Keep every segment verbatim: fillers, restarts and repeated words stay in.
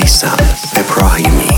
میثم ابراهیمی.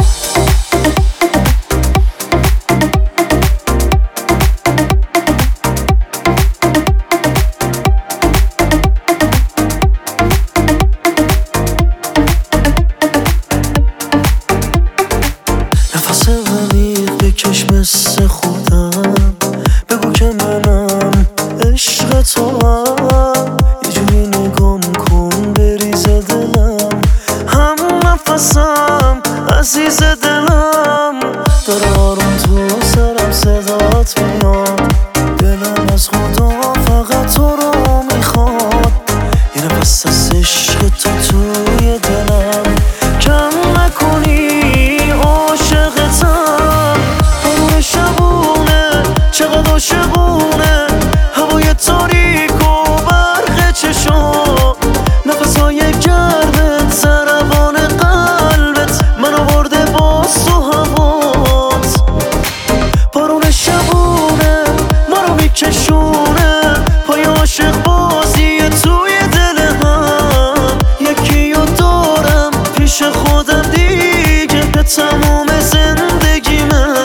نفس عمیق بکش مثل خودم، بگو که منم عشق تو هم، یه جوری نگام کن بریزه دلم، هم نفسم عزیز دلم، داره آروم تو سرم صدات میاد، دلم از خدا فقط تو رو میخواد، یه نفس از عشق تو توی دلم، کم نکنی عاشقتم. همون شبونه چقدر عاشقونه، هوای تاریک و برق چشام، نفسهای گرمت ضربان قلبت من آورده باز تو هوات، بارون شبونه ما رو میکشونه، پای عاشق بازی توی دل هم، یکی رو دارم پیش خودم دیگه به تموم زندگی من.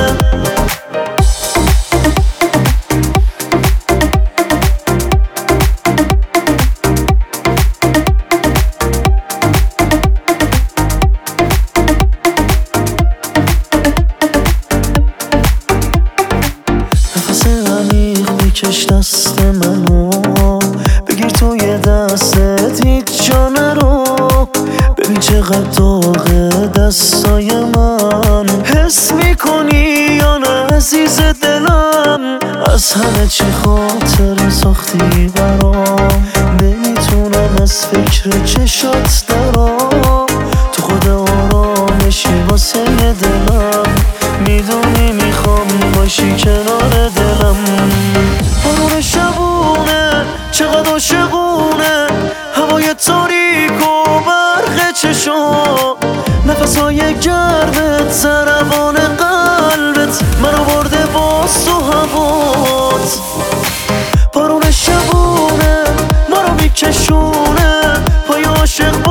نفس عمیق بکش دست منو، بگیر توی دستت هیچ جا نرو، ببین چقدر داغه دستای من، حس میکنی یا نه عزیز دلم، از همه چی خاطر ساختی برام، نمیتونم از فکر چشات درام، تو خود آرامشی واسه دلم، میدونی میخوام باشی کنار دلم. بارون شبونه چقدر عاشقونه، هوای تاریک و برق چشام، نفسهای گرمت ضربان قلبت من آورده باز تو هوات، بارون شبونه ما رو میکشونه، پای عاشق